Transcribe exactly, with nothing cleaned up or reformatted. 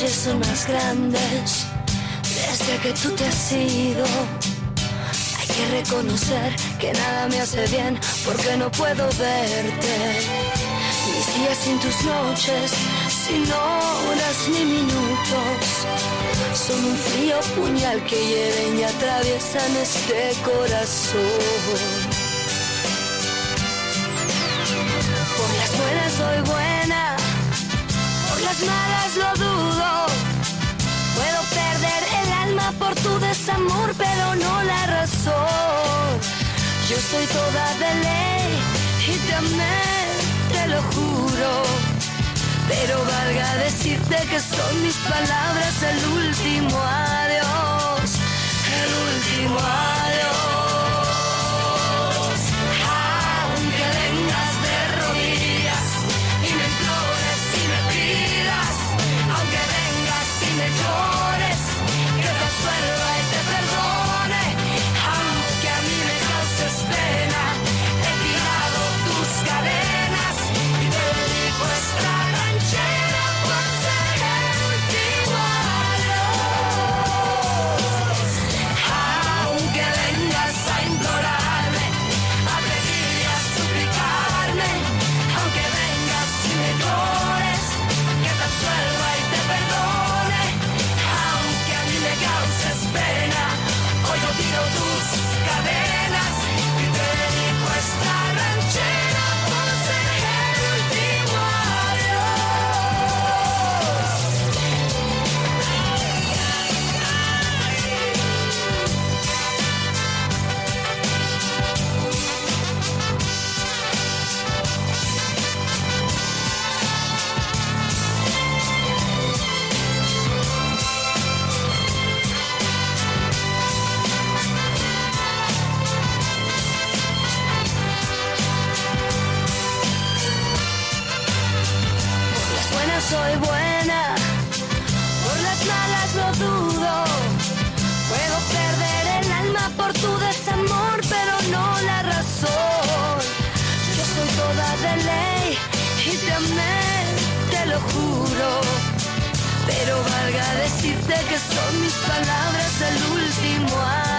noches son más grandes desde que tú te has ido. Hay que reconocer que nada me hace bien porque no puedo verte. Mis días sin tus noches, sin horas ni minutos, son un frío puñal que hieren y atraviesan este corazón. Por las buenas soy buena, por las malas lo dudo. Puedo perder el alma por tu desamor, pero no la razón. Yo soy toda de ley y te amé, te lo juro. Pero valga decirte que son mis palabras el último adiós, el último adiós. Aunque vengas de rodillas y me implores y me pidas, aunque vengas y me llores, que te absuelva y te perdone, aunque a mí me causes pena, he tirado tus cadenas y te dedico esta ranchera por ser el último adiós. Aunque vengas a implorarme, a pedir y a suplicarme, aunque vengas y me llores, que te absuelva y te perdone, aunque a mí me causes pena, hoy yo tiro tus cadenas y te dedico esta ranchera por ser el último adiós. Por las buenas soy buena, por las malas lo dudo. Puedo perder el alma por tu desamor, pero no la razón. Yo soy toda de ley y te amé, te lo juro. Pero valga decirte que son mis palabras el último adiós.